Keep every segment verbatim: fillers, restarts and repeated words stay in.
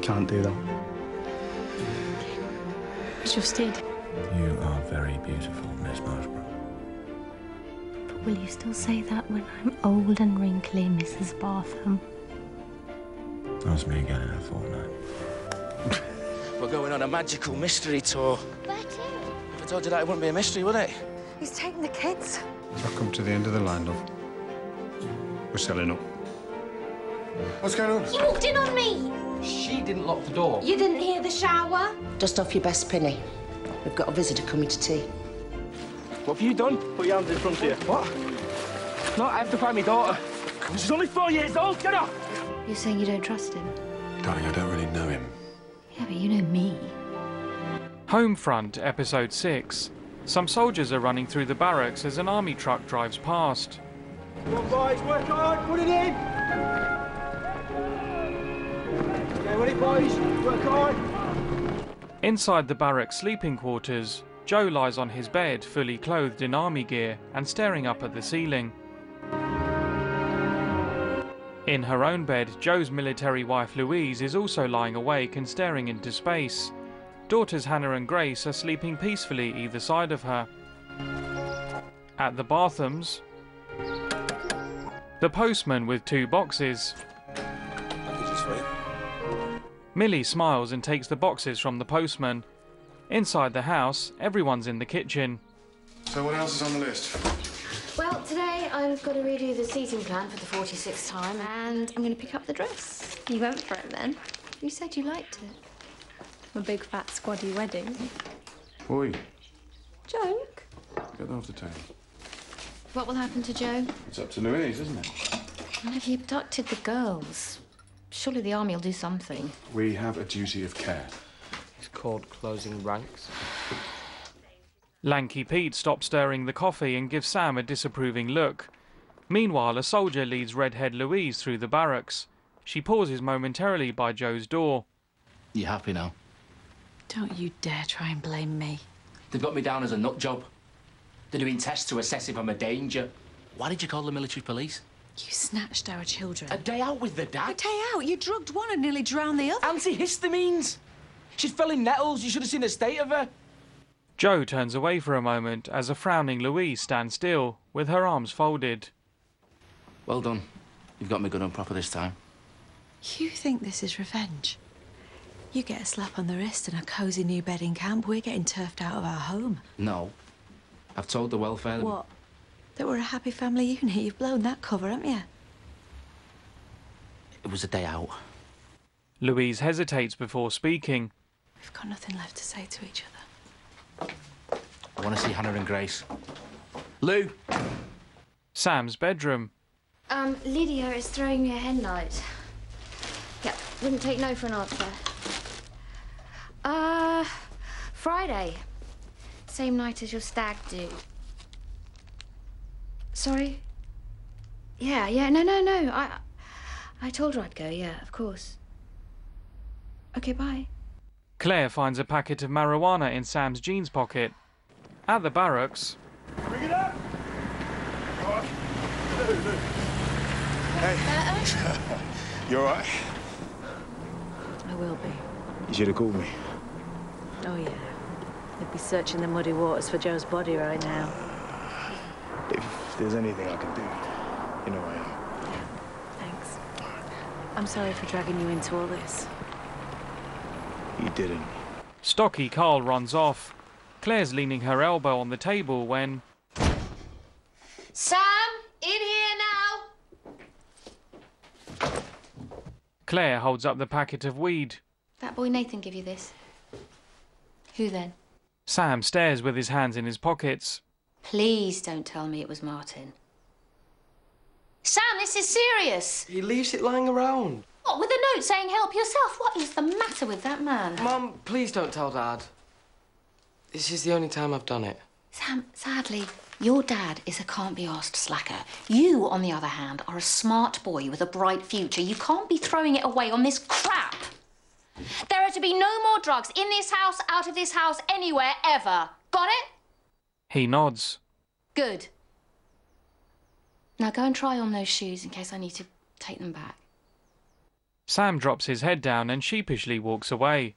can't do that. Just did. You are very beautiful, Miss Marshborough. But will you still say that when I'm old and wrinkly, Missus Bartham? Ask me again in a fortnight. We're going on a magical mystery tour. Where to? If I told you that, it wouldn't be a mystery, would it? Who's taking the kids? I've come to the end of the line, love. We're selling up. What's going on? You walked in on me! She didn't lock the door. You didn't hear the shower? Dust off your best penny. We've got a visitor coming to tea. What have you done? Put your hands in front of you. What? No, I have to find my daughter. She's only four years old. Get off! You're saying you don't trust him? Darling, I don't really know him. Yeah, but you know me. Homefront, Episode six. Some soldiers are running through the barracks as an army truck drives past. Come on, boys, work hard, put it in! Get ready, boys, work hard! Inside the barracks sleeping quarters, Joe lies on his bed, fully clothed in army gear, and staring up at the ceiling. In her own bed, Joe's military wife Louise is also lying awake and staring into space. Daughters Hannah and Grace are sleeping peacefully either side of her. At the Barthams, the postman with two boxes. Packages for you. Millie smiles and takes the boxes from the postman. Inside the house, everyone's in the kitchen. So what else is on the list? Well, today I've got to redo the seating plan for the forty-sixth time, and I'm going to pick up the dress. You went for it then? You said you liked it. A big fat squaddy wedding. Boy, Joke. get that off the table. What will happen to Joe? It's up to Louise, isn't it? Well, if he abducted the girls, surely the army will do something. We have a duty of care. It's called closing ranks. Lanky Pete stops stirring the coffee and gives Sam a disapproving look. Meanwhile, a soldier leads redhead Louise through the barracks. She pauses momentarily by Joe's door. You happy now? Don't you dare try and blame me. They've got me down as a nut job. They're doing tests to assess if I'm a danger. Why did you call the military police? You snatched our children. A day out with the A dad? day out? You drugged one and nearly drowned the other. Antihistamines! She fell in nettles. You should have seen the state of her. Joe turns away for a moment as a frowning Louise stands still, with her arms folded. Well done. You've got me good and proper this time. You think this is revenge? You get a slap on the wrist and a cosy new bed in camp. We're getting turfed out of our home. No. I've told the welfare... What? That we're a happy family unit? You've blown that cover, haven't you? It was a day out. Louise hesitates before speaking. We've got nothing left to say to each other. I want to see Hannah and Grace. Lou! Sam's bedroom. Um, Lydia is throwing me a hen light. Yeah, wouldn't take no for an answer. Uh, Friday. Same night as your stag do. Sorry? Yeah, yeah, no, no, no. I, I told her I'd go, yeah, of course. Okay, bye. Claire finds a packet of marijuana in Sam's jeans pocket. At the barracks... Bring it up! Hey. You all right? I will be. You should have called me. Oh, yeah. They'd be searching the muddy waters for Joe's body right now. If there's anything I can do, you know I am. Thanks. I'm sorry for dragging you into all this. You didn't. Stocky Carl runs off. Claire's leaning her elbow on the table when... Sam, in here now! Claire holds up the packet of weed. That boy Nathan give you this? Who then? Sam stares with his hands in his pockets. Please don't tell me it was Martin. Sam, this is serious! He leaves it lying around. What, with a note saying help yourself? What is the matter with that man? Mum, please don't tell Dad. This is the only time I've done it. Sam, sadly, your dad is a can't-be-asked slacker. You, on the other hand, are a smart boy with a bright future. You can't be throwing it away on this crap. There are to be no more drugs in this house, out of this house, anywhere, ever. Got it? He nods. Good. Now go and try on those shoes in case I need to take them back. Sam drops his head down and sheepishly walks away.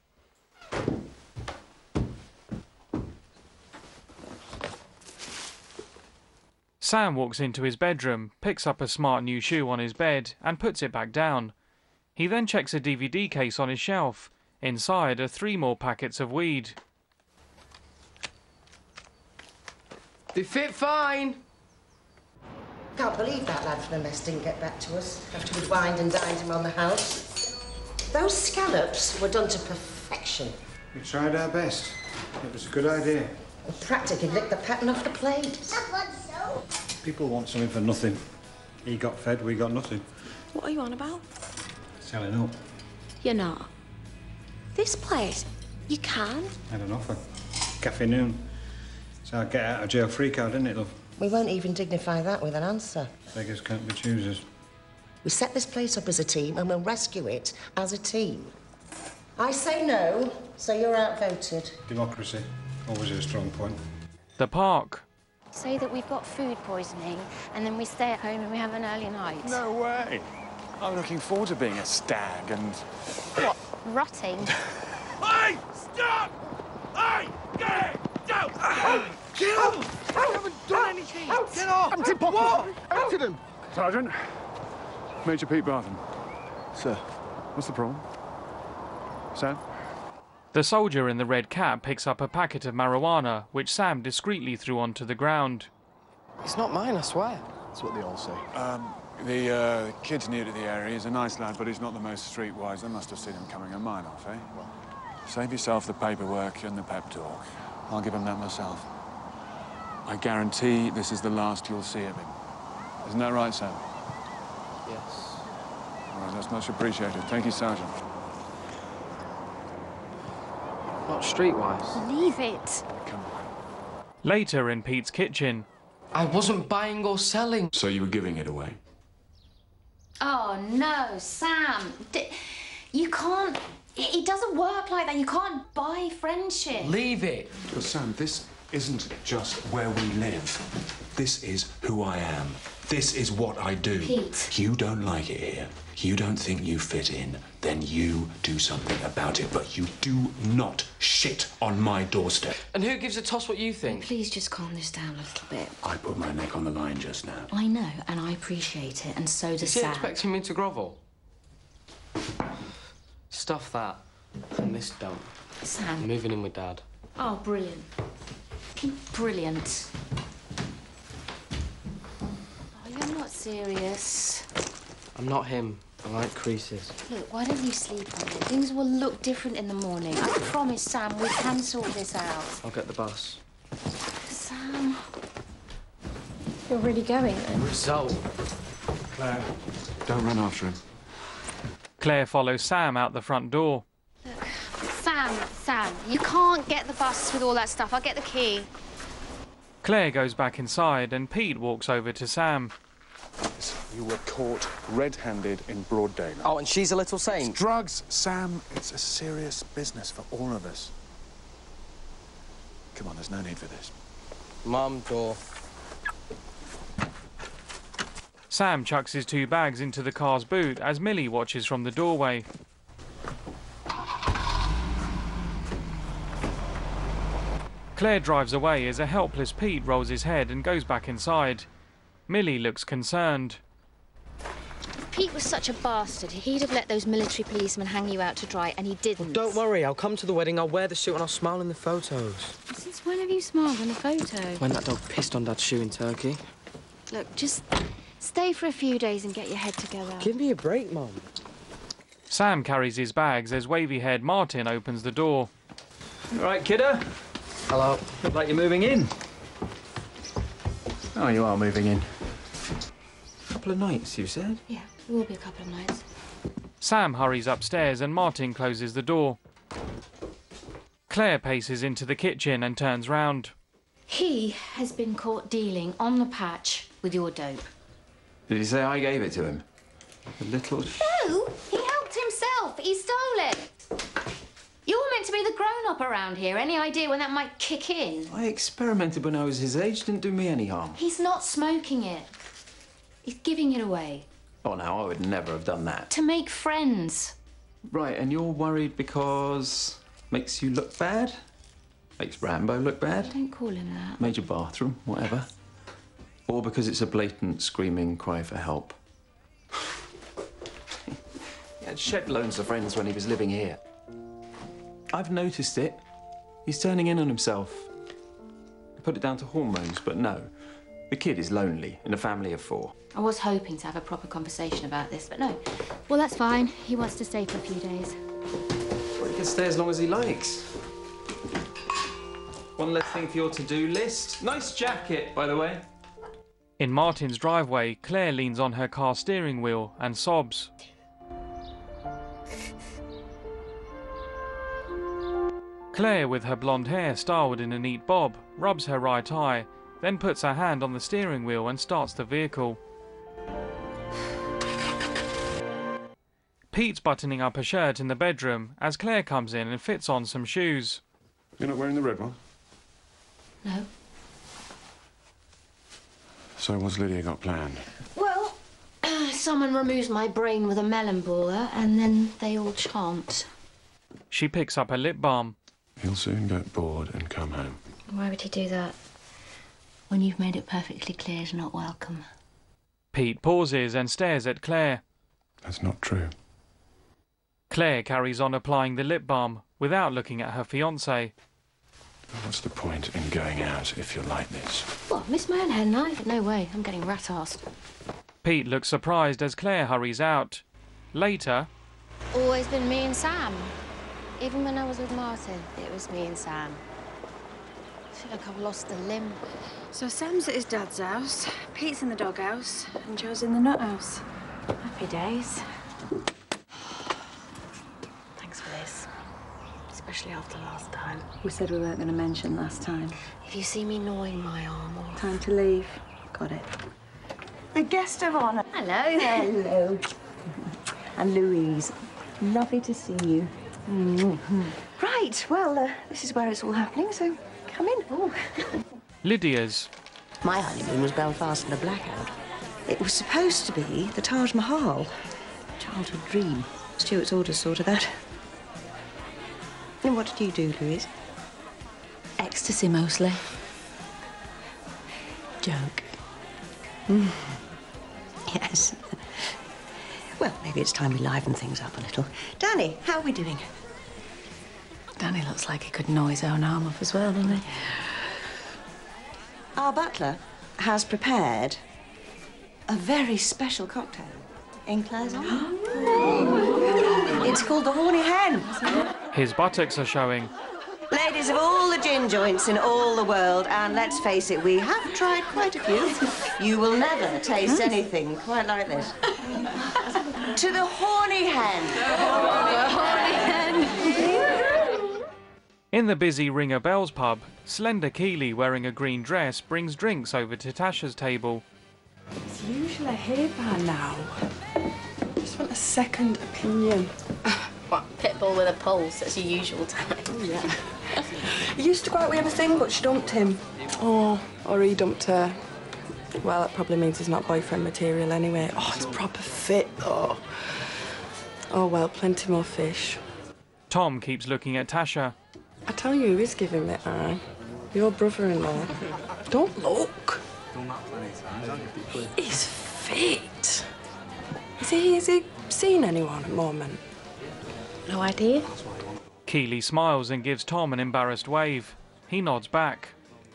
Sam walks into his bedroom, picks up a smart new shoe on his bed and puts it back down. He then checks a D V D case on his shelf. Inside are three more packets of weed. They fit fine. Can't believe that lad from the mess didn't get back to us after we'd wined and dined him on the house. Those scallops were done to perfection. We tried our best. It was a good idea. And practically licked the pattern off the plate. People want something for nothing. He got fed, we got nothing. What are you on about? Selling up. You're not. This place, you can. Had an offer. Cafe Noon. So I get out of jail free card, isn't it, love? We won't even dignify that with an answer. Beggars can't be choosers. We set this place up as a team and we'll rescue it as a team. I say no, so you're outvoted. Democracy. Always a strong point. The park. Say that we've got food poisoning and then we stay at home and we have an early night. No way. I'm looking forward to being a stag and... What? Rotting? Hey! Stop! Hey! Get it! Down! Get off! I haven't done anything! Get off! Empty pocket! Empty them! Sergeant. Major Pete Barton. Sir. What's the problem? Sam? The soldier in the red cap picks up a packet of marijuana, which Sam discreetly threw onto the ground. It's not mine, I swear. That's what they all say. Um, the uh, kid's new to the area. He's a nice lad, but he's not the most streetwise. They must have seen him coming a mile off, eh? Well, save yourself the paperwork and the pep talk. I'll give him that myself. I guarantee this is the last you'll see of him. Isn't that right, Sam? Yes. All right, that's much appreciated. Thank you, Sergeant. Not streetwise. Leave it. Come on. Later in Pete's kitchen. I wasn't buying or selling. So you were giving it away? Oh, no, Sam. D you can't... It it doesn't work like that. You can't buy friendship. Leave it. But Sam, this isn't just where we live. This is who I am. This is what I do. Pete. You don't like it here. You don't think you fit in. Then you do something about it. But you do not shit on my doorstep. And who gives a toss what you think? Please just calm this down a little bit. I put my neck on the line just now. I know, and I appreciate it, and so does Is he Sam. expecting me to grovel? Stuff that. And this don't. Sam. I'm moving in with Dad. Oh, brilliant. Brilliant. Oh, you're not serious. I'm not him. I like creases. Look, why don't you sleep on it? Things will look different in the morning. I promise, Sam, we can sort this out. I'll get the bus. Sam. You're really going then? Result. Claire, don't run after him. Claire follows Sam out the front door. Look, Sam, Sam, you can't get the bus with all that stuff. I'll get the key. Claire goes back inside and Pete walks over to Sam. You were caught red-handed in broad daylight. Oh, and she's a little saint. It's drugs, Sam. It's a serious business for all of us. Come on, there's no need for this. Mum, door. Sam chucks his two bags into the car's boot as Millie watches from the doorway. Claire drives away as a helpless Pete rolls his head and goes back inside. Millie looks concerned. If Pete was such a bastard, he'd have let those military policemen hang you out to dry, and he didn't. Well, don't worry, I'll come to the wedding, I'll wear the suit and I'll smile in the photos. Since when have you smiled in a photo? When that dog pissed on Dad's shoe in Turkey. Look, just stay for a few days and get your head together. Give me a break, Mum. Sam carries his bags as wavy-haired Martin opens the door. All right, kiddo. Hello. Look like you're moving in. Oh, you are moving in. A couple of nights, you said? Yeah, it will be a couple of nights. Sam hurries upstairs and Martin closes the door. Claire paces into the kitchen and turns round. He has been caught dealing on the patch with your dope. Did he say I gave it to him? The little... No, he helped himself. He stole it. You're meant to be the grown-up around here. Any idea when that might kick in? I experimented when I was his age. Didn't do me any harm. He's not smoking it. He's giving it away. Oh, no, I would never have done that. To make friends. Right, and you're worried because... makes you look bad? Makes Rambo look bad? Don't call him that. Made your bathroom, whatever. Or because it's a blatant screaming cry for help. He had shed loans of friends when he was living here. I've noticed it. He's turning in on himself. I put it down to hormones, but no. The kid is lonely in a family of four. I was hoping to have a proper conversation about this, but no. Well, that's fine. He wants to stay for a few days. Well, he can stay as long as he likes. One less thing for your to-do list. Nice jacket, by the way. In Martin's driveway, Claire leans on her car steering wheel and sobs. Claire, with her blonde hair styled in a neat bob, rubs her right eye, then puts her hand on the steering wheel and starts the vehicle. Pete's buttoning up a shirt in the bedroom as Claire comes in and fits on some shoes. You're not wearing the red one? No. So what's Lydia got planned? Well, uh, someone removes my brain with a melon baller and then they all chant. She picks up a lip balm. He'll soon get bored and come home. Why would he do that? When you've made it perfectly clear he's not welcome. Pete pauses and stares at Claire. That's not true. Claire carries on applying the lip balm without looking at her fiancé. What's the point in going out if you're like this? What, miss my own hen knife? No way, I'm getting rat-arsed. Pete looks surprised as Claire hurries out. Later... Always been me and Sam. Even when I was with Martin, it was me and Sam. I feel like I've lost a limb. So Sam's at his dad's house, Pete's in the doghouse, and Joe's in the nut house. Happy days. Thanks for this. Especially after last time. We said we weren't going to mention last time. If you see me gnawing my arm off... Time to leave. Got it. The guest of honour. Hello. Hello. And Louise. Lovely to see you. Mm-hmm. Right, well, uh, this is where it's all happening, so come in. Oh. Lydia's. My honeymoon was Belfast and a blackout. It was supposed to be the Taj Mahal. Childhood dream. Stuart's orders saw to that. And what did you do, Louise? Ecstasy, mostly. Joke. Mm. Yes. Well, maybe it's time we liven things up a little. Danny, how are we doing? Danny looks like he could gnaw his own arm off as well, doesn't he? Our butler has prepared a very special cocktail in Claire's honour. It's called the Horny Hen. His buttocks are showing. Ladies of all the gin joints in all the world, and let's face it, we have tried quite a few. You will never taste anything quite like this. To the Horny Hen. The Horny Hen. In the busy Ringer Bells pub, slender Keeley wearing a green dress brings drinks over to Tasha's table. It's usually here by now. Just want a second opinion. What, Pitbull with a pulse, it's your usual time. Oh, yeah. He used to go out with everything, but she dumped him. Oh, or he dumped her. Well, it probably means he's not boyfriend material anyway. Oh, it's proper fit, though. Oh, well, plenty more fish. Tom keeps looking at Tasha. I tell you who is giving me eye. Your brother-in-law. Don't look. He's fit. Is he, is he seen anyone at the moment? No idea. Keeley smiles and gives Tom an embarrassed wave. He nods back.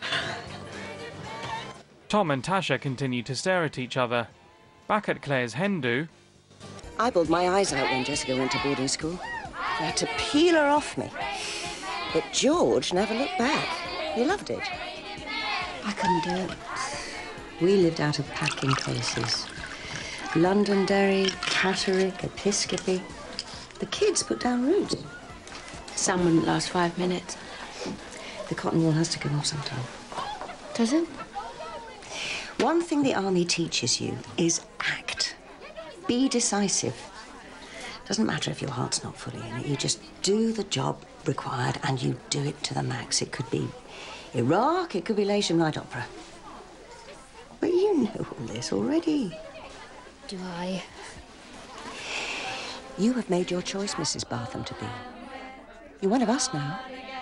Tom and Tasha continue to stare at each other. Back at Claire's hen do. I bawled my eyes out when Jessica went to boarding school. I had to peel her off me. But George never looked back. He loved it. I couldn't do it. We lived out of packing cases. Londonderry, Catterick, Episcopi. The kids put down roots. Some wouldn't last five minutes. The cotton wool has to come off sometime. Does it? One thing the army teaches you is act. Be decisive. Doesn't matter if your heart's not fully in it. You just do the job required and you do it to the max. It could be Iraq, it could be Latium Light Opera. But you know all this already. Do I? You have made your choice, Missus Bartham, to be. You're one of us now.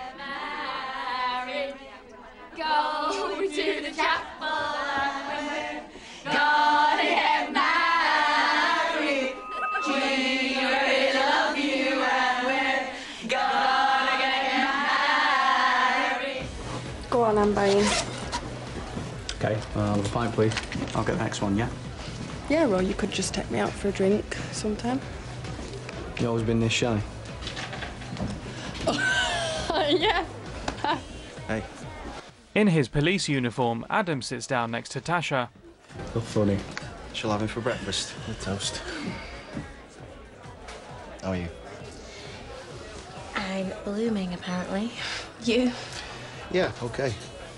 Go to the chapel and we're gonna get married. We really love you and we're gonna get married. Go on, I'm buying. Okay, uh, the pint, please. I'll get the next one, yeah? Yeah, well, you could just take me out for a drink sometime. You always been this shy? Yeah. Hey. In his police uniform, Adam sits down next to Tasha. Look funny. Shall have him for breakfast with toast. How are you? I'm blooming, apparently. You? Yeah, okay.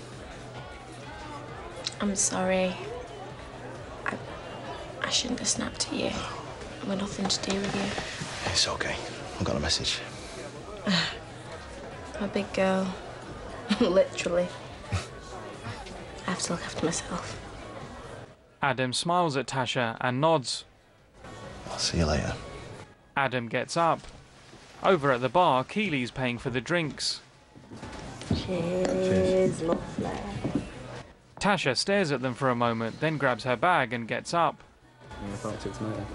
I'm sorry. I, I shouldn't have snapped at you. It had nothing to do with you. It's okay. I got a message. I'm a big girl. Literally. I have to look after myself. Adam smiles at Tasha and nods. I'll see you later. Adam gets up. Over at the bar, Keely's paying for the drinks. Cheers, lovely. Tasha stares at them for a moment, then grabs her bag and gets up. Yeah, I thought it tomato.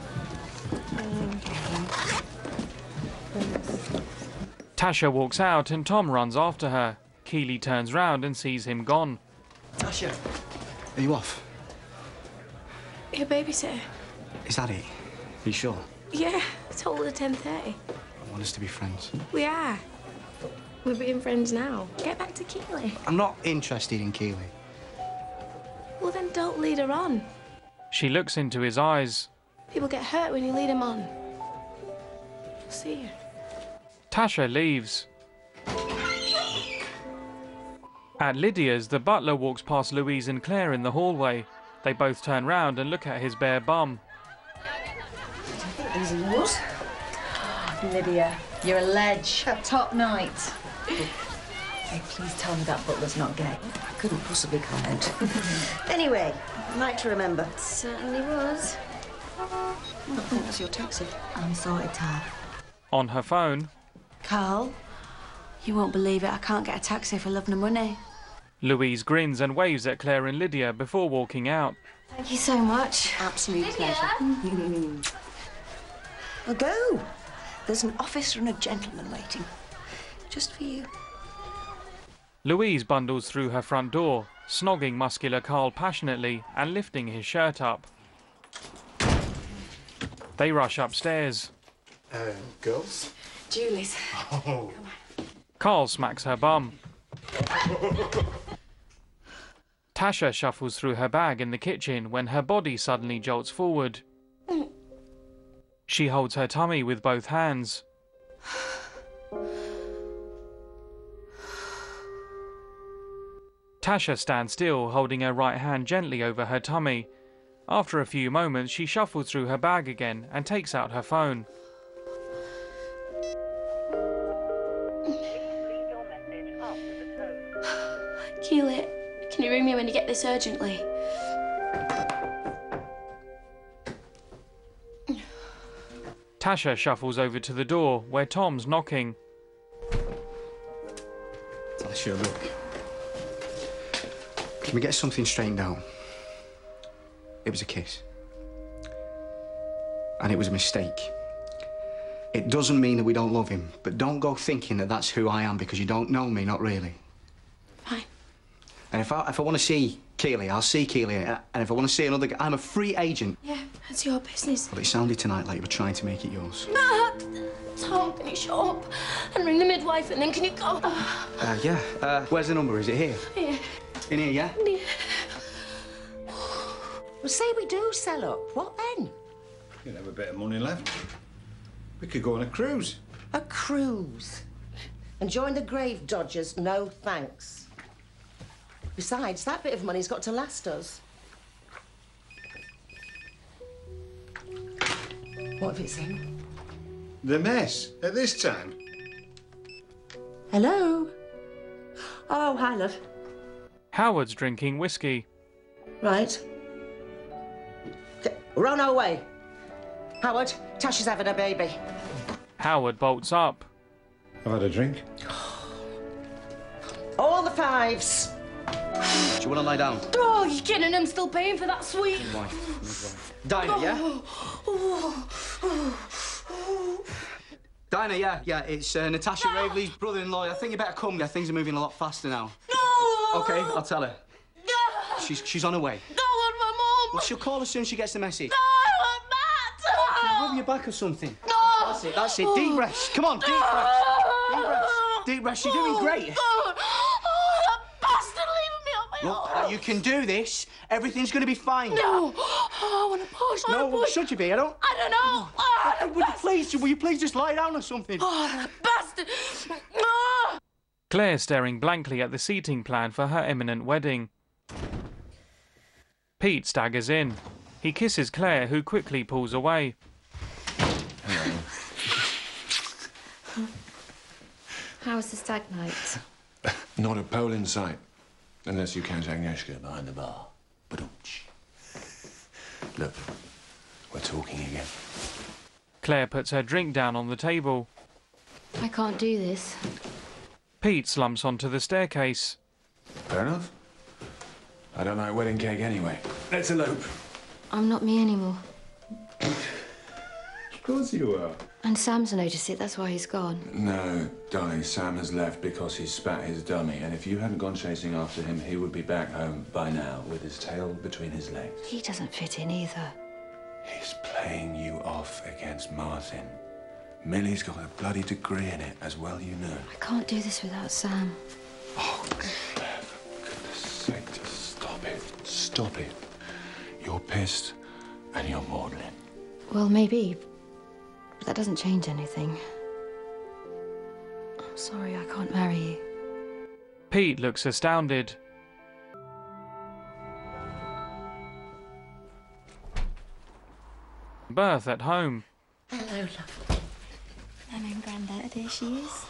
Tasha walks out and Tom runs after her. Keely turns round and sees him gone. Tasha, are you off? Your babysitter? Is that it? Are you sure? Yeah, I told her at ten thirty. I want us to be friends. We are. We're being friends now. Get back to Keely. I'm not interested in Keely. Well, then don't lead her on. She looks into his eyes. People get hurt when you lead them on. See you. Tasha leaves. At Lydia's, the butler walks past Louise and Claire in the hallway. They both turn round and look at his bare bum. These are yours. Lydia, you're a ledge. A top night. Hey, please tell me that butler's not gay. I couldn't possibly comment. Anyway, night to remember. Certainly was. I think that's your taxi. I'm sorted, Tar. On her phone, Carl, you won't believe it. I can't get a taxi for love nor money. Louise grins and waves at Claire and Lydia before walking out. Thank you so much. Absolute pleasure. Well, go. There's an officer and a gentleman waiting. Just for you. Louise bundles through her front door, snogging muscular Carl passionately and lifting his shirt up. They rush upstairs. Uh, girls? Julie's. Oh. Carl smacks her bum. Tasha shuffles through her bag in the kitchen when her body suddenly jolts forward. She holds her tummy with both hands. Tasha stands still, holding her right hand gently over her tummy. After a few moments, she shuffles through her bag again and takes out her phone. Keely, can you ring me when you get this urgently? Tasha shuffles over to the door, where Tom's knocking. Tasha, look. Can we get something straightened out? It was a kiss. And it was a mistake. It doesn't mean that we don't love him, but don't go thinking that that's who I am because you don't know me, not really. Fine. And if I, if I want to see Keely, I'll see Keely. And if I want to see another guy, I'm a free agent. Yeah, that's your business. But it sounded tonight like you were trying to make it yours. No! Tom, can you shut up and ring the midwife and then can you go? Uh, yeah. Uh, where's the number? Is it here? Yeah. In here, yeah? Yeah. Well, say we do sell up. What then? You'd have a bit of money left. We could go on a cruise. A cruise? And join the grave dodgers? No thanks. Besides, that bit of money's got to last us. What if it's him? The mess at this time. Hello? Oh, hi, love. Howard's drinking whiskey. Right. C We're on our way. Howard, Tasha's having a baby. Howard bolts up. I've had a drink. All the fives. Do you want to lie down? Oh, you're kidding. I'm still paying for that sweet. Dinah, yeah? Dinah, yeah, yeah. It's uh, Natasha no. Raveley's brother-in-law. I think you better come. Yeah, things are moving a lot faster now. No! OK, I'll tell her. No! She's, she's on her way. No, I want my mum. Well, she'll call as soon as she gets the message. No, I want Matt. Can I rub your back or something? No! That's it, that's it. Deep breaths. Come on, deep breaths. Deep breaths. Deep breaths. You're doing great. Oh, that bastard leaving me on my Look, own. uh, you can do this. Everything's going to be fine. No! Oh, I want to push. I No, wanna push. should you be? I don't... I don't know. Oh, Would you please, will you please just lie down or something? Oh, that bastard. Oh. Claire staring blankly at the seating plan for her imminent wedding. Pete staggers in. He kisses Claire, who quickly pulls away. Hello. How was the stag night? Not a pole in sight. Unless you count Agnieszka behind the bar. Ba-dum-tsh. Look, we're talking again. Claire puts her drink down on the table. I can't do this. Pete slumps onto the staircase. Fair enough. I don't like wedding cake anyway. Let's elope. I'm not me anymore. Of course you are. And Sam's noticed it, that's why he's gone. No, darling, Sam has left because he spat his dummy, and if you hadn't gone chasing after him, he would be back home by now with his tail between his legs. He doesn't fit in either. He's playing you off against Martin. Millie's got a bloody degree in it as well, you know. I can't do this without Sam. Oh, Claire, for goodness sake, just stop it. Stop it. You're pissed and you're maudlin. Well, maybe. But that doesn't change anything. I'm sorry I can't marry you. Pete looks astounded. Birth at home. Hello, love. Nan and Grandad, here she is.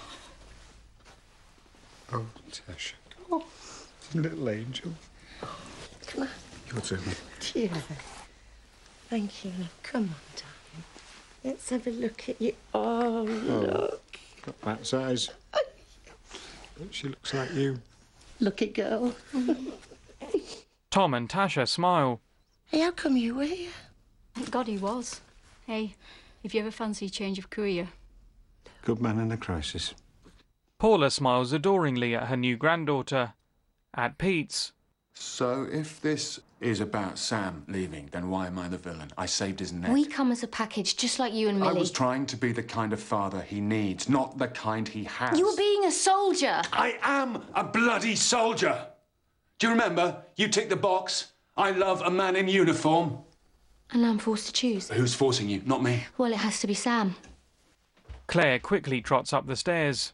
Oh, Tasha. Oh, little angel. Come on. Your turn. Dear. Thank you, love. Come on, darling. Let's have a look at you. Oh, look. Got Matt's eyes. But she looks like you. Look at girl. Tom and Tasha smile. Hey, how come you were here? Thank God he was. Hey, if you ever fancy a change of career. Good man in a crisis. Paula smiles adoringly at her new granddaughter. At Pete's. So, if this is about Sam leaving, then why am I the villain? I saved his neck. We come as a package, just like you and Millie. I was trying to be the kind of father he needs, not the kind he has. You were being a soldier. I am a bloody soldier. Do you remember? You ticked the box. I love a man in uniform. And now I'm forced to choose. Who's forcing you? Not me. Well, it has to be Sam. Claire quickly trots up the stairs.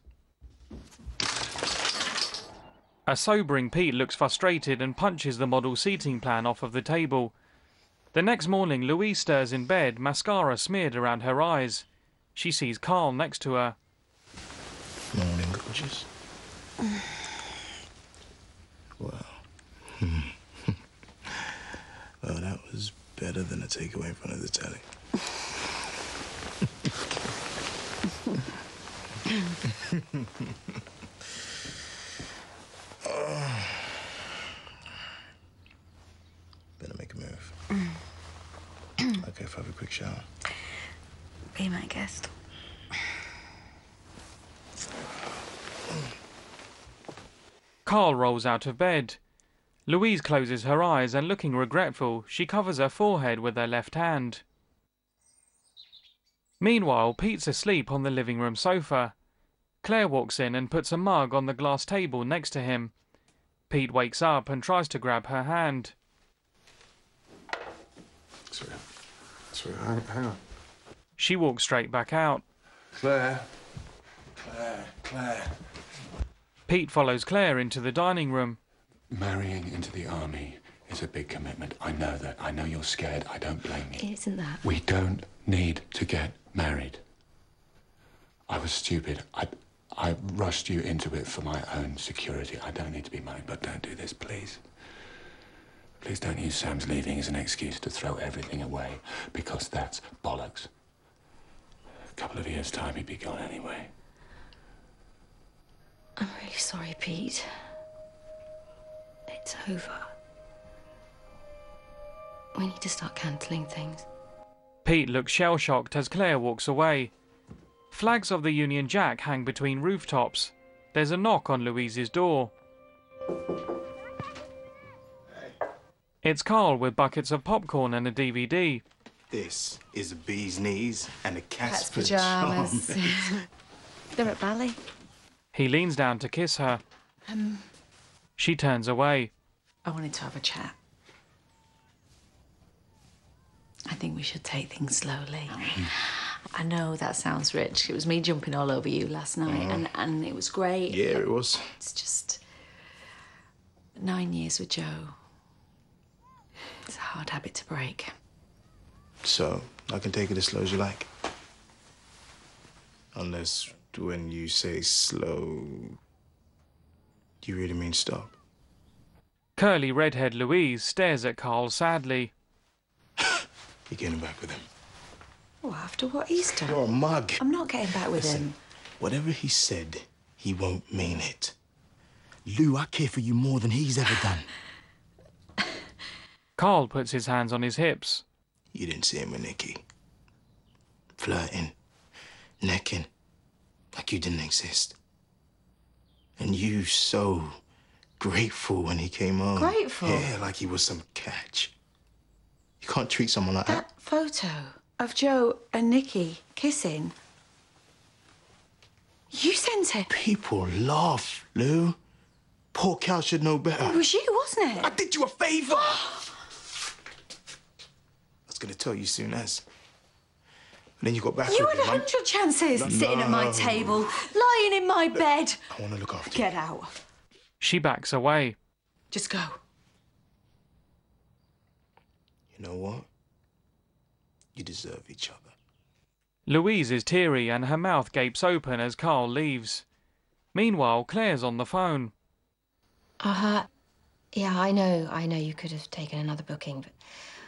A sobering Pete looks frustrated and punches the model seating plan off of the table. The next morning, Louise stirs in bed, mascara smeared around her eyes. She sees Carl next to her. Morning, gorgeous. Well, well, that was better than a takeaway in front of the telly. Oh. Better make a move. Okay, if I have a quick shower. Be my guest. Carl rolls out of bed. Louise closes her eyes and, looking regretful, she covers her forehead with her left hand. Meanwhile, Pete's asleep on the living room sofa. Claire walks in and puts a mug on the glass table next to him. Pete wakes up and tries to grab her hand. Sorry. Sorry, hang, hang on. She walks straight back out. Claire. Claire. Claire. Pete follows Claire into the dining room. Marrying into the army is a big commitment. I know that. I know you're scared. I don't blame you. It isn't that. We don't need to get married. I was stupid. I, I rushed you into it for my own security. I don't need to be married, but don't do this, please. Please don't use Sam's leaving as an excuse to throw everything away, because that's bollocks. A couple of years' time, he'd be gone anyway. I'm really sorry, Pete. It's over. We need to start cancelling things. Pete looks shell-shocked as Claire walks away. Flags of the Union Jack hang between rooftops. There's a knock on Louise's door. It's Carl with buckets of popcorn and a D V D. This is a bee's knees and a cat's, Cat's pyjamas. pyjamas. They're at ballet. He leans down to kiss her. Um, She turns away. I wanted to have a chat. I think we should take things slowly. I know that sounds rich. It was me jumping all over you last night, Mm. and, and it was great. Yeah, it was. It's just nine years with Joe. It's a hard habit to break. So, I can take it as slow as you like. Unless when you say slow, you really mean stop. Curly redhead Louise stares at Carl sadly. You're getting back with him. Oh, after what he's done? You're a mug. I'm not getting back with Listen, him. Whatever he said, he won't mean it. Lou, I care for you more than he's ever done. Carl puts his hands on his hips. You didn't see him with Nikki. Flirting, necking, like you didn't exist. And you so grateful when he came home. Grateful? Yeah, like he was some catch. You can't treat someone like that. That photo of Joe and Nikki kissing. You sent it. People laugh, Lou. Poor cow should know better. It was you, wasn't it? I did you a favour. I was going to tell you soon as. And then you got back You with had a him. I'm- hundred chances No. sitting at my table, lying in my bed. I want to look after you. Get out. She backs away. Just go. You know what? You deserve each other. Louise is teary and her mouth gapes open as Carl leaves. Meanwhile, Claire's on the phone. Uh-huh. Yeah, I know. I know you could have taken another booking, but...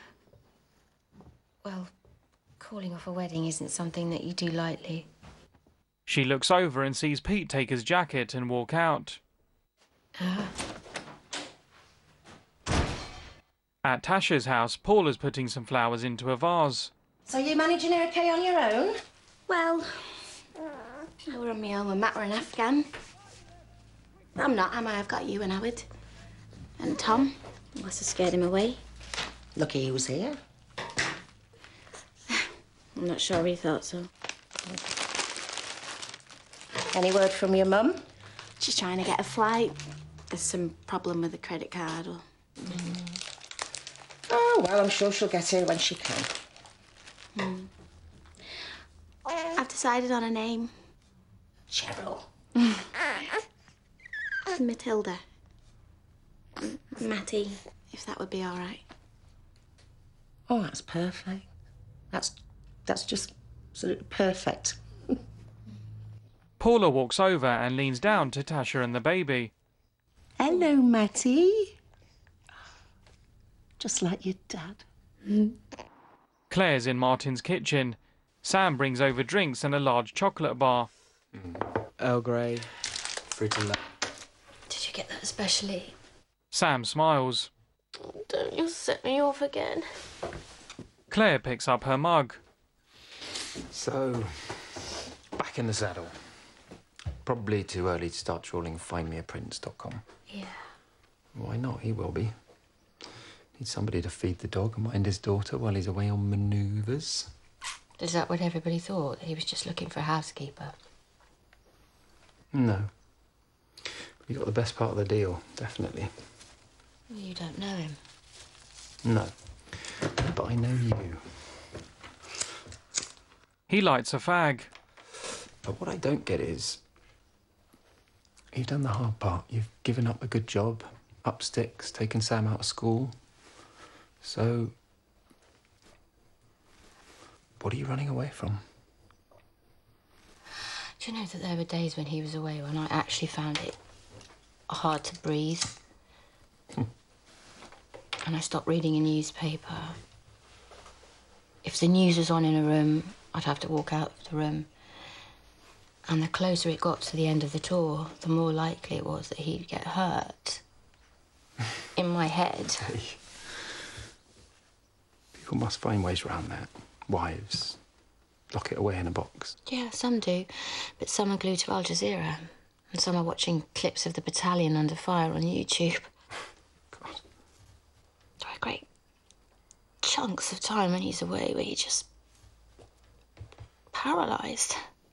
Well, calling off a wedding isn't something that you do lightly. She looks over and sees Pete take his jacket and walk out. Ah. At Tasha's house, Paula's putting some flowers into a vase. So you're managing her okay on your own? Well, I were on my own with Matt and Afghan. I'm not, am I? I've got you and Howard. And Tom. Must have scared him away. Lucky he was here. I'm not sure he thought so. Any word from your mum? She's trying to get a flight. There's some problem with the credit card or... Oh, well, I'm sure she'll get here when she can. Hmm. I've decided on a name. Cheryl. Matilda. M- Matty, if that would be all right. Oh, that's perfect. That's that's just absolutely perfect. Paula walks over and leans down to Tasha and the baby. Hello, Matty. Just like your dad. Claire's in Martin's kitchen. Sam brings over drinks and a large chocolate bar. Earl Grey, fruit and nut. Did you get that especially? Sam smiles. Don't you set me off again. Claire picks up her mug. So, back in the saddle. Probably too early to start trawling find me a prince dot com. Yeah. Why not? He will be. Need somebody to feed the dog and mind his daughter while he's away on manoeuvres. Is that what everybody thought? He was just looking for a housekeeper? No. But he got the best part of the deal, definitely. Well, you don't know him. No. But I know you. He lights a fag. But what I don't get is... You've done the hard part. You've given up a good job, up sticks, taken Sam out of school. So... What are you running away from? Do you know that there were days when he was away when I actually found it hard to breathe? and I stopped reading a newspaper. If the news was on in a room, I'd have to walk out of the room. And the closer it got to the end of the tour, the more likely it was that he'd get hurt. In my head. People must find ways around that. Wives lock it away in a box. Yeah, some do. But some are glued to Al Jazeera. And some are watching clips of the battalion under fire on YouTube. God. There are great chunks of time when he's away where he's just paralysed.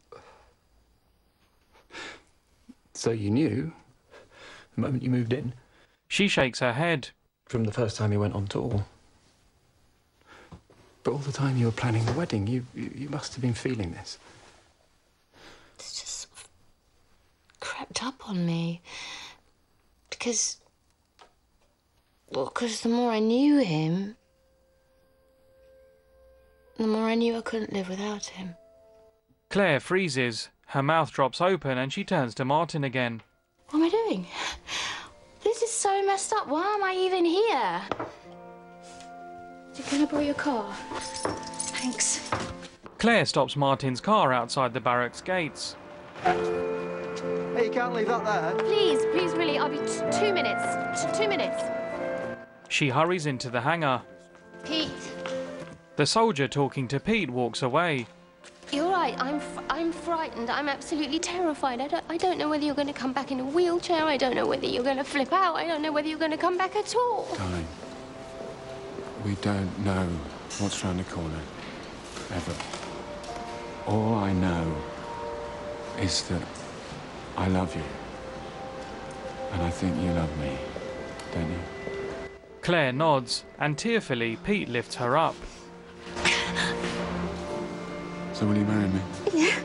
So you knew the moment you moved in? She shakes her head. From the first time you went on tour. But all the time you were planning the wedding, you, you, you must have been feeling this. It's just sort of crept up on me. Because... Well, because the more I knew him, the more I knew I couldn't live without him. Claire freezes. Her mouth drops open and she turns to Martin again. What am I doing? This is so messed up. Why am I even here? Can I borrow your car? Thanks. Claire stops Martin's car outside the barracks gates. Hey, you can't leave that there. Please, please, really, I'll be t two minutes. T two minutes. She hurries into the hangar. Pete, The soldier talking to Pete walks away. you're right. I'm f I'm frightened. I'm absolutely terrified. I don't I don't know whether you're going to come back in a wheelchair. I don't know whether you're going to flip out. I don't know whether you're going to come back at all. Darling, we don't know what's round the corner. Ever. All I know is that I love you. And I think you love me, don't you? Claire nods, and tearfully, Pete lifts her up. So will you marry me? Yeah.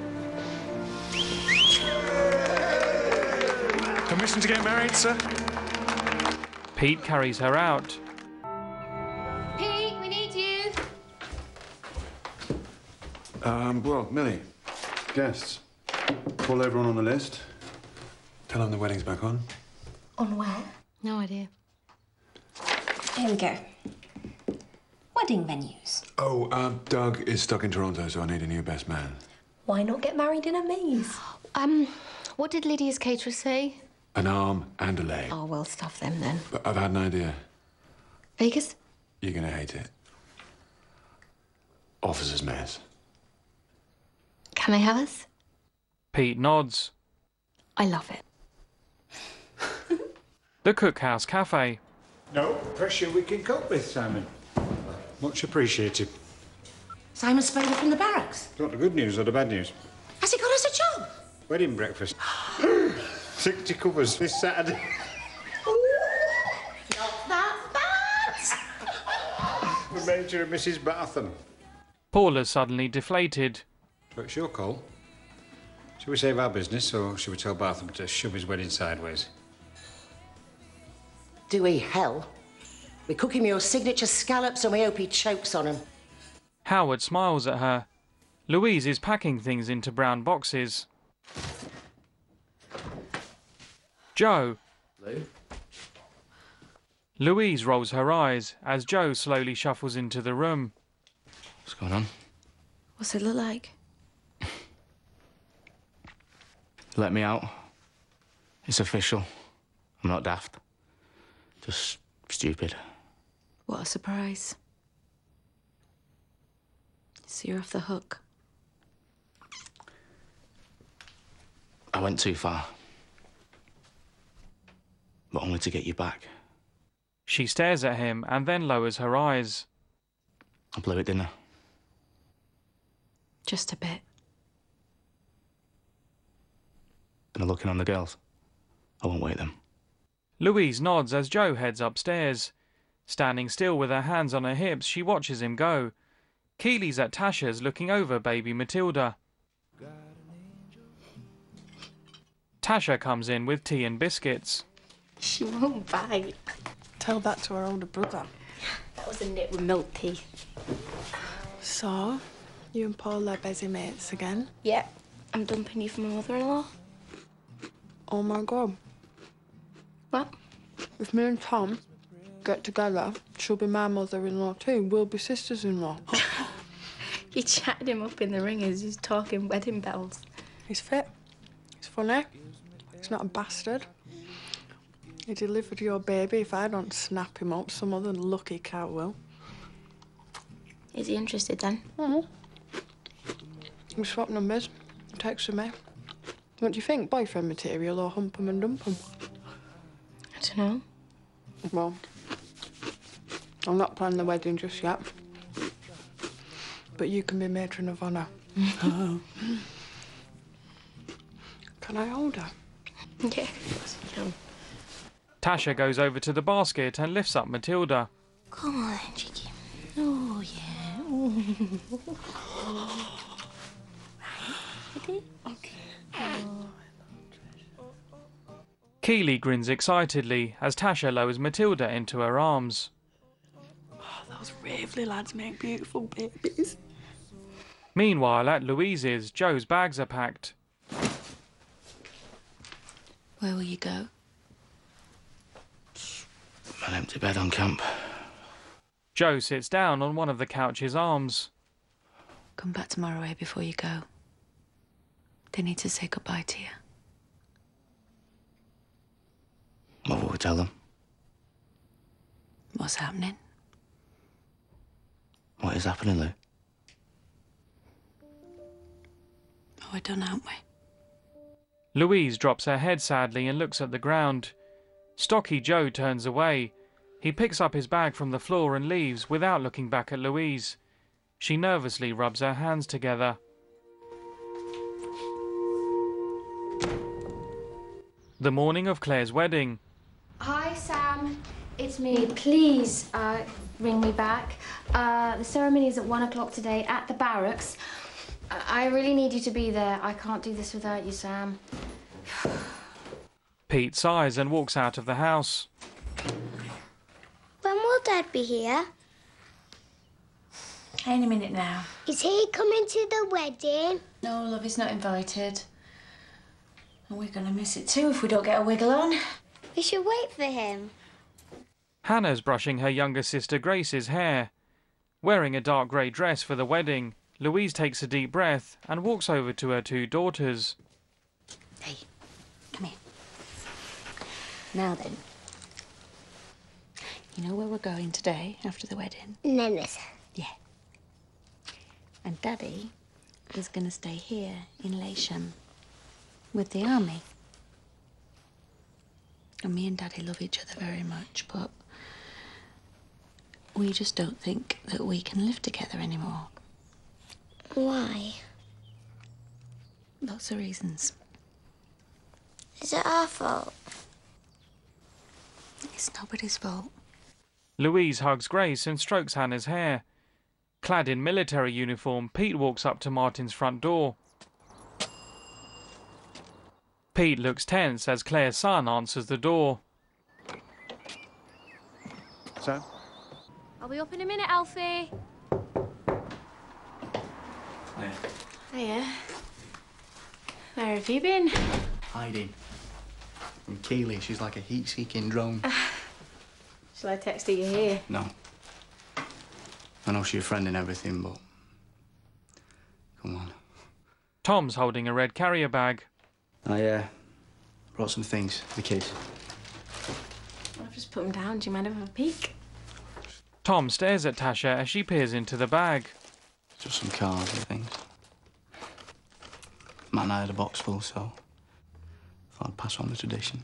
Permission to get married, sir? Pete carries her out. Pete, we need you. Um, well, Millie, guests. Call everyone on the list. Tell them the wedding's back on. On where? No idea. Here we go. Wedding venues. Oh, um, Doug is stuck in Toronto, so I need a new best man. Why not get married in a maze? Um, what did Lydia's caterer say? An arm and a leg. Oh, well, stuff them then. But I've had an idea. Vegas? You're gonna hate it. Officer's mess. Can I have us? Pete nods. I love it. The Cookhouse Cafe. No pressure we can cope with, Simon. Much appreciated. Simon Spader from the barracks. Got the good news or the bad news? Has he got us a job? Wedding breakfast. sixty covers this Saturday. Not that bad! The Major and Missus Bartham. Paula's suddenly deflated. So it's your call. Should we save our business, or should we tell Bartham to shove his wedding sideways? Do we hell? We cook him your signature scallops and we hope he chokes on them. Howard smiles at her. Louise is packing things into brown boxes. Joe. Lou? Louise rolls her eyes as Joe slowly shuffles into the room. What's going on? What's it look like? Let me out. It's official. I'm not daft. Just stupid. What a surprise. So you're off the hook. I went too far. But only to get you back. She stares at him and then lowers her eyes. I blew it, didn't I? Just a bit. And I'm looking on the girls. I won't wait them. Louise nods as Joe heads upstairs. Standing still with her hands on her hips, she watches him go. Keely's at Tasha's looking over baby Matilda. Tasha comes in with tea and biscuits. She won't bite. Tell that to her older brother. That was a nip with milk tea. So, you and Paul are busy mates again? Yeah, I'm dumping you for my mother-in-law. Oh my God. What? If me and Tom get together, she'll be my mother-in-law too. We'll be sisters-in-law. You chatted him up in the ring as he's talking wedding bells. He's fit. He's funny. He's not a bastard. He delivered your baby. If I don't snap him up, some other lucky cow will. Is he interested then? Mm-hmm. We swap numbers. He texts with me. What do you think? Boyfriend material or hump 'em and dump 'em? I don't know. Well, I'm not planning the wedding just yet. But you can be matron of honour. Can I hold her? Yeah, of course you can. Tasha goes over to the basket and lifts up Matilda. Come on, cheeky. Oh, yeah. Ready? Okay. Oh. Keely grins excitedly as Tasha lowers Matilda into her arms. Oh, those Raveley lads make beautiful babies. Meanwhile, at Louise's, Joe's bags are packed. Where will you go? An empty bed on camp. Joe sits down on one of the couch's arms. Come back tomorrow, eh, before you go. They need to say goodbye to you. What will we tell them? What's happening? What is happening, Lou? Oh, we're done, aren't we? Louise drops her head sadly and looks at the ground. Stocky Joe turns away. He picks up his bag from the floor and leaves without looking back at Louise. She nervously rubs her hands together. The morning of Claire's wedding. Hi, Sam. It's me. Please uh, ring me back. Uh, the ceremony is at one o'clock today at the barracks. I I really need you to be there. I can't do this without you, Sam. Pete sighs and walks out of the house. When will Dad be here? Any minute now. Is he coming to the wedding? No, love, he's not invited. And we're going to miss it too if we don't get a wiggle on. We should wait for him. Hannah's brushing her younger sister Grace's hair. Wearing a dark grey dress for the wedding, Louise takes a deep breath and walks over to her two daughters. Hey, come here. Now then. You know where we're going today after the wedding? Nevis. Yeah. And Daddy is going to stay here in Lewisham with the army. And me and Daddy love each other very much, but we just don't think that we can live together anymore. Why? Lots of reasons. Is it our fault? It's nobody's fault. Louise hugs Grace and strokes Hannah's hair. Clad in military uniform, Pete walks up to Martin's front door. Pete looks tense as Claire's son answers the door. Sam? I'll be up in a minute, Alfie. Yeah. Hiya. Where have you been? Hiding. From Keely, she's like a heat-seeking drone. Shall I text her you here? No. I know she's your friend and everything, but... Come on. Tom's holding a red carrier bag. I, uh, brought some things for the kids. I've just put them down. Do you mind if I have a peek? Tom stares at Tasha as she peers into the bag. Just some cards and things. Matt and I had a box full, so... thought I'd pass on the tradition.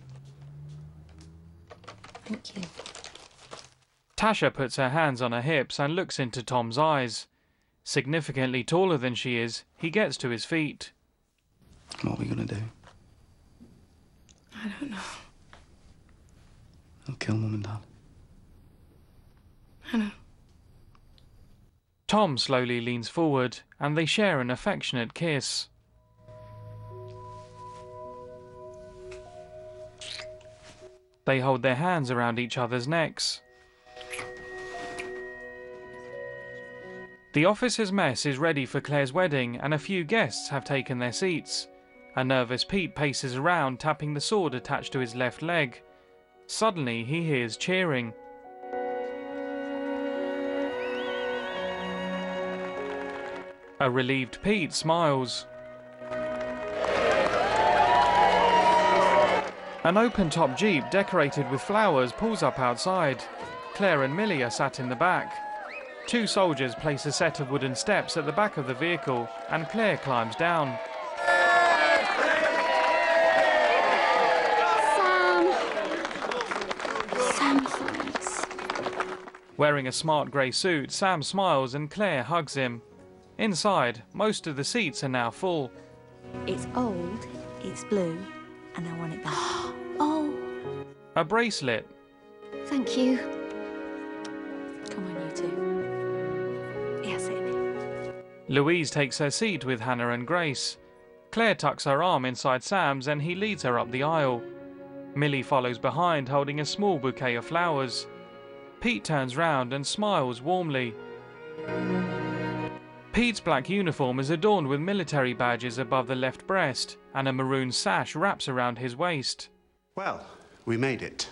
Thank you. Tasha puts her hands on her hips and looks into Tom's eyes. Significantly taller than she is, he gets to his feet. What are we gonna do? I don't know. I'll kill Mum and Dad. I know. Tom slowly leans forward and they share an affectionate kiss. They hold their hands around each other's necks. The officers' mess is ready for Claire's wedding and a few guests have taken their seats. A nervous Pete paces around, tapping the sword attached to his left leg. Suddenly he hears cheering. A relieved Pete smiles. An open-top Jeep decorated with flowers pulls up outside. Claire and Millie are sat in the back. Two soldiers place a set of wooden steps at the back of the vehicle, and Claire climbs down. Sam. Sam, thanks. Wearing a smart grey suit, Sam smiles and Claire hugs him. Inside, most of the seats are now full. It's old, it's blue, and I want it back. Oh, A bracelet. thank you. Come on, you two. Yeah, sit in. Louise takes her seat with Hannah and Grace. Claire tucks her arm inside Sam's and he leads her up the aisle. Millie follows behind holding a small bouquet of flowers. Pete turns round and smiles warmly. Pete's black uniform is adorned with military badges above the left breast, and a maroon sash wraps around his waist. Well, we made it.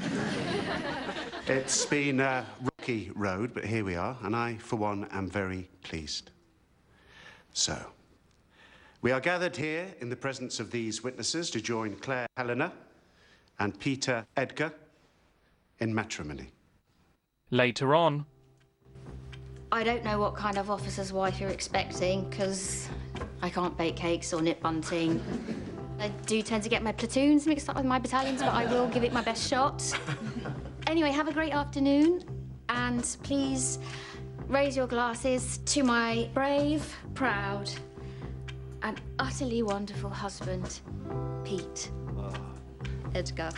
It's been a rocky road, but here we are, and I, for one, am very pleased. So, we are gathered here in the presence of these witnesses to join Claire Helena and Peter Edgar in matrimony. Later on, I don't know what kind of officer's wife you're expecting, because I can't bake cakes or knit bunting. I do tend to get my platoons mixed up with my battalions, but I will give it my best shot. Anyway, have a great afternoon, and please raise your glasses to my brave, proud, and utterly wonderful husband, Pete Edgar.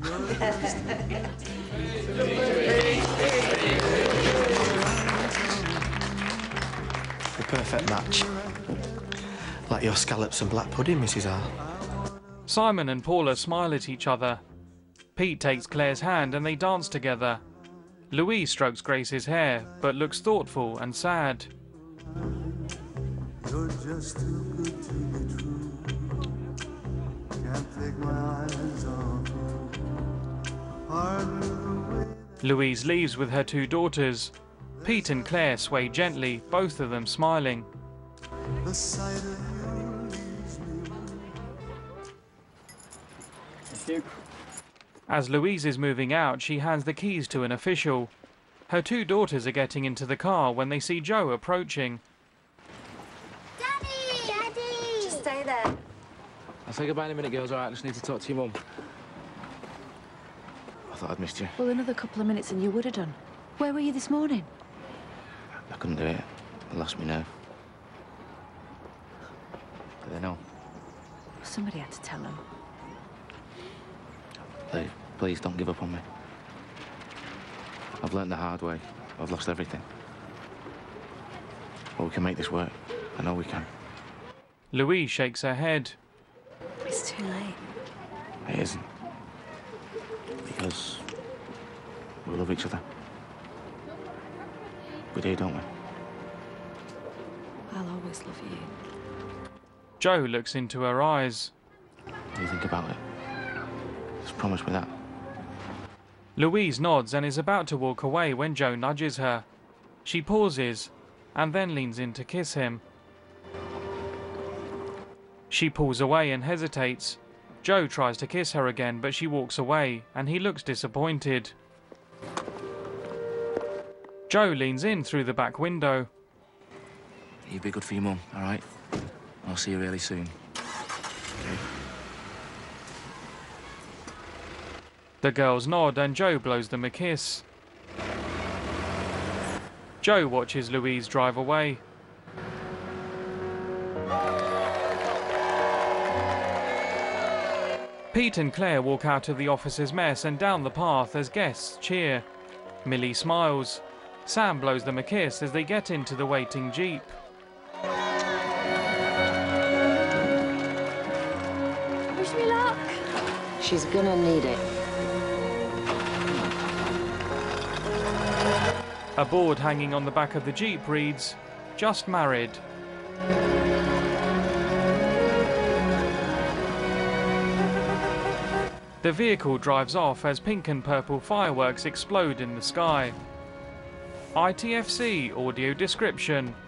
The perfect match. Like your scallops and black pudding, Missus R. Simon and Paula smile at each other. Pete takes Claire's hand and they dance together. Louise strokes Grace's hair, but looks thoughtful and sad. You're just too good to be true. Can't take my eyes off you. Hardly the way Louise leaves with her two daughters. Pete and Claire sway gently, both of them smiling. the sight of you leaves me. Thank you. As Louise is moving out, she hands the keys to an official. Her two daughters are getting into the car when they see Joe approaching. Daddy! Daddy! Just stay there. I'll say goodbye in a minute, girls. All right, I just need to talk to your mum. I thought I'd missed you. Well, another couple of minutes and you would have done. Where were you this morning? I couldn't do it. I lost me nerve. But they know. Somebody had to tell them. Please, please don't give up on me. I've learned the hard way. I've lost everything. But we can make this work. I know we can. Louise shakes her head. It's too late. It isn't. Because we love each other. We do, don't we? I'll always love you. Joe looks into her eyes. What do you think about it? Just promise me that. Louise nods and is about to walk away when Joe nudges her. She pauses and then leans in to kiss him. She pulls away and hesitates. Joe tries to kiss her again, but she walks away and he looks disappointed. Joe leans in through the back window. You be good for your mum, all right? I'll see you really soon. Okay? The girls nod and Joe blows them a kiss. Joe watches Louise drive away. Pete and Claire walk out of the officer's mess and down the path as guests cheer. Millie smiles. Sam blows them a kiss as they get into the waiting Jeep. Wish me luck. She's gonna need it. A board hanging on the back of the Jeep reads, "Just married." The vehicle drives off as pink and purple fireworks explode in the sky. I T F C audio description.